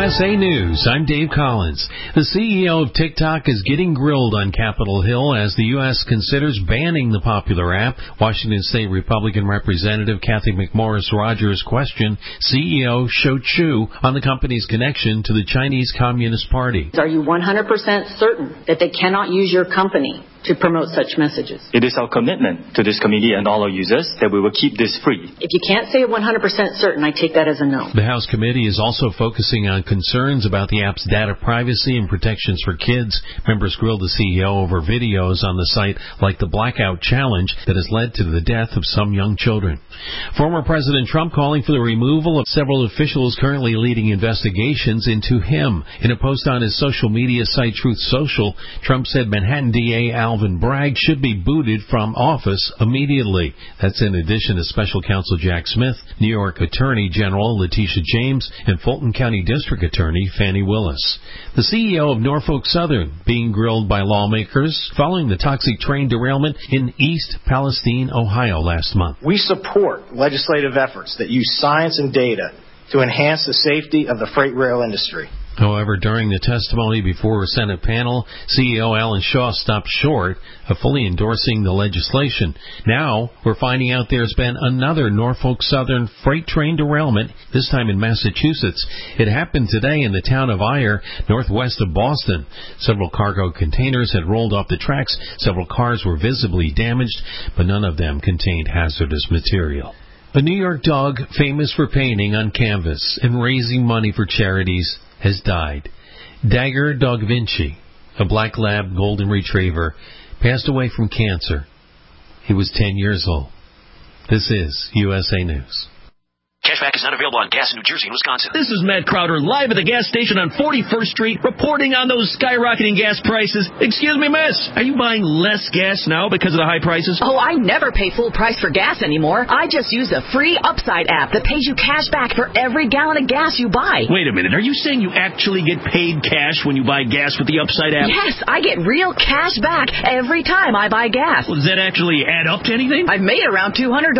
USA News, I'm Dave Collins. The CEO of TikTok is getting grilled on Capitol Hill as the U.S. considers banning the popular app. Washington State Republican Representative Kathy McMorris Rodgers questioned CEO Shou Chew on the company's connection to the Chinese Communist Party. Are you 100% certain that they cannot use your company to promote such messages? It is our commitment to this committee and all our users that we will keep this free. If you can't say 100% certain, I take that as a no. The House committee is also focusing on concerns about the app's data privacy and protections for kids. Members grilled the CEO over videos on the site like the Blackout Challenge that has led to the death of some young children. Former President Trump calling for the removal of several officials currently leading investigations into him. In a post on his social media site Truth Social, Trump said Manhattan DA Alvin Bragg should be booted from office immediately. That's in addition to Special Counsel Jack Smith, New York Attorney General Letitia James, and Fulton County District Attorney Fannie Willis. The CEO of Norfolk Southern being grilled by lawmakers following the toxic train derailment in East Palestine, Ohio last month. We support legislative efforts that use science and data to enhance the safety of the freight rail industry. However, during the testimony before a Senate panel, CEO Alan Shaw stopped short of fully endorsing the legislation. Now, we're finding out there's been another Norfolk Southern freight train derailment, this time in Massachusetts. It happened today in the town of Ayer, northwest of Boston. Several cargo containers had rolled off the tracks. Several cars were visibly damaged, but none of them contained hazardous material. A New York dog famous for painting on canvas and raising money for charities has died. Dagger Dog Vinci, a black lab golden retriever, passed away from cancer. He was 10 years old. This is USA News. Cashback is not available on gas in New Jersey and Wisconsin. This is Matt Crowder, live at the gas station on 41st Street, reporting on those skyrocketing gas prices. Excuse me, miss, are you buying less gas now because of the high prices? Oh, I never pay full price for gas anymore. I just use the free Upside app that pays you cash back for every gallon of gas you buy. Wait a minute, are you saying you actually get paid cash when you buy gas with the Upside app? Yes, I get real cash back every time I buy gas. Well, does that actually add up to anything? I've made around $200.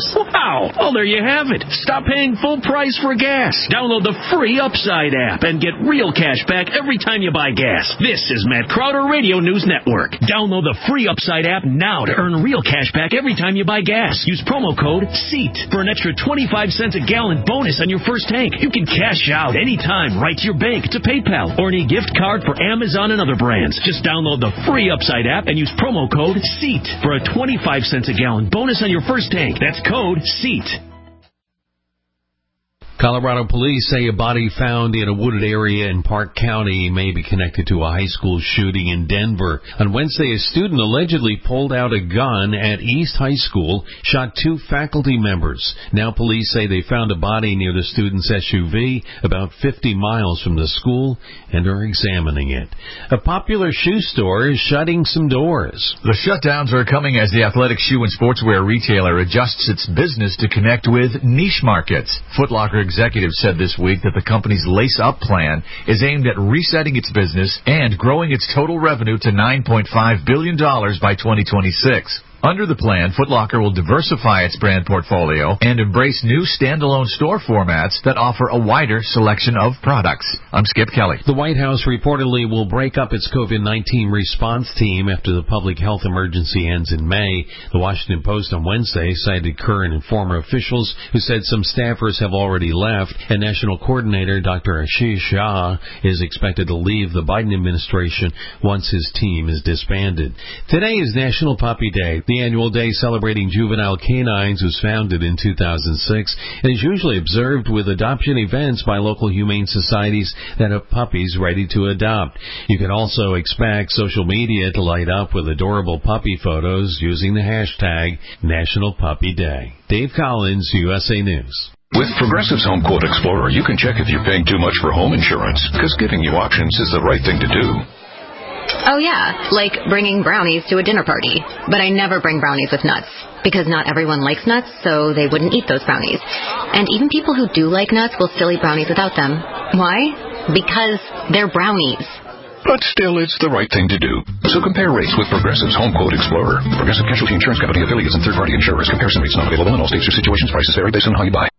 Wow, well, there you have it. Stop paying full price for gas. Download the free Upside app and get real cash back every time you buy gas. This is Matt Crowder Radio News Network. Download the free Upside app now to earn real cash back every time you buy gas. Use promo code SEAT for an extra 25 cents a gallon bonus on your first tank. You can cash out anytime right to your bank, to PayPal, or any gift card for Amazon and other brands. Just download the free Upside app and use promo code SEAT for a 25 cents a gallon bonus on your first tank. That's code SEAT. Colorado police say a body found in a wooded area in Park County may be connected to a high school shooting in Denver. On Wednesday, a student allegedly pulled out a gun at East High School, shot 2 faculty members. Now police say they found a body near the student's SUV about 50 miles from the school and are examining it. A popular shoe store is shutting some doors. The shutdowns are coming as the athletic shoe and sportswear retailer adjusts its business to connect with niche markets. Foot Locker executives said this week that the company's Lace Up plan is aimed at resetting its business and growing its total revenue to $9.5 billion by 2026. Under the plan, Foot Locker will diversify its brand portfolio and embrace new standalone store formats that offer a wider selection of products. I'm Skip Kelly. The White House reportedly will break up its COVID-19 response team after the public health emergency ends in May. The Washington Post on Wednesday cited current and former officials who said some staffers have already left, and National Coordinator Dr. Ashish Jha is expected to leave the Biden administration once his team is disbanded. Today is National Puppy Day. The annual day celebrating juvenile canines was founded in 2006 and is usually observed with adoption events by local humane societies that have puppies ready to adopt. You can also expect social media to light up with adorable puppy photos using the hashtag National Puppy Day. Dave Collins, USA News. With Progressive's Home Quote Explorer, you can check if you're paying too much for home insurance, because giving you options is the right thing to do. Oh, yeah, like bringing brownies to a dinner party. But I never bring brownies with nuts, because not everyone likes nuts, so they wouldn't eat those brownies. And even people who do like nuts will still eat brownies without them. Why? Because they're brownies. But still, it's the right thing to do. So compare rates with Progressive's Home Quote Explorer. Progressive Casualty Insurance Company affiliates and third-party insurers. Comparison rates not available in all states or situations. Prices vary based on how you buy.